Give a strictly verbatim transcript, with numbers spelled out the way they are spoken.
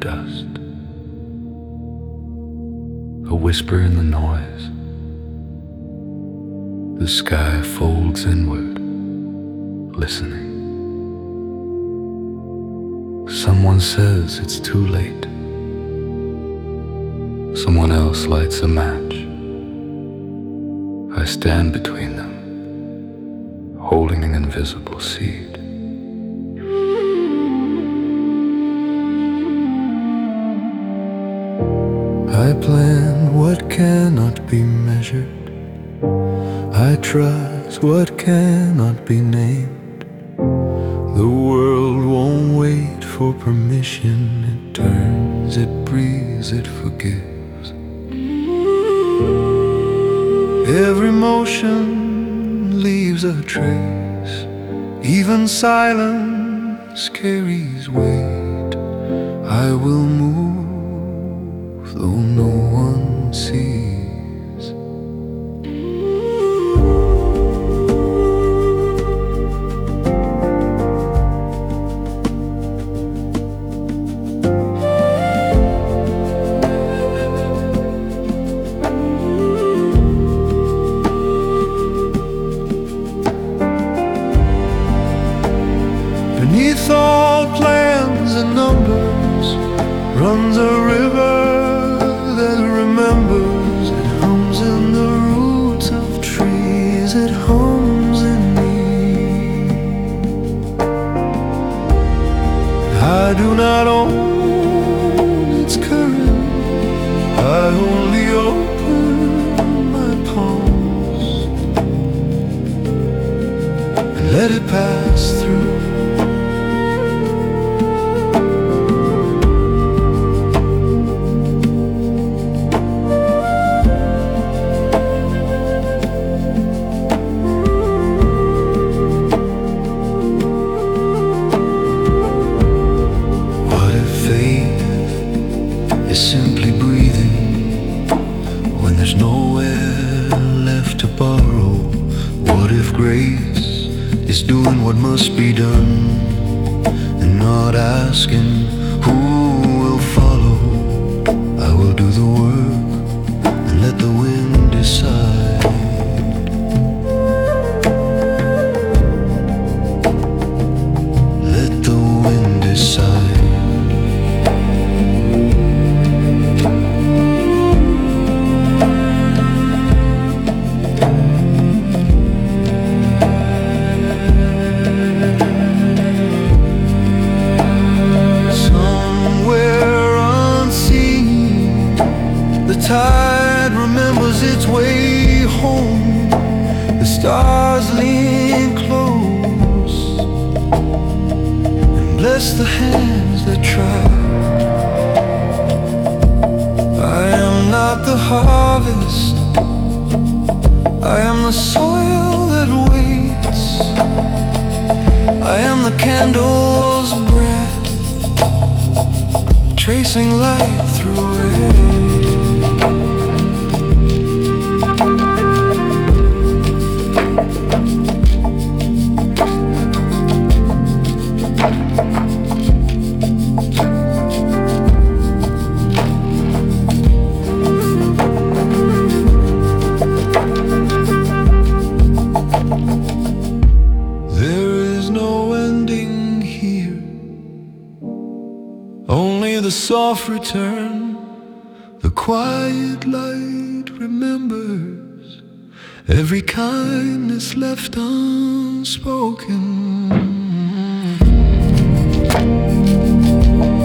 dust, a whisper in the noise. The sky folds inward, listening. Someone says it's too late. Someone else lights a match. I stand between them, holding an invisible seed. I plan what cannot be measured. I trust what cannot be named. The world won't wait for permission. It turns, it breathes, it forgives. Every motion leaves a trace. Even silence carries weight. I will move though no one sees. Beneath all plans and numbers runs a river that remembers. It hums in the roots of trees, it hums in me. I do not own its current, I only open my palms and let it pass through. Is simply breathing when there's nowhere left to borrow? What if grace is doing what must be done and not asking who will follow? I will do the work and let the wind decide. Let the wind decide. The tide remembers its way home. The stars lean close and bless the hands that try. I am not the harvest, I am the soil that waits. I am the candle's breath, tracing light through it. Only the soft return, the quiet light remembers every kindness left unspoken.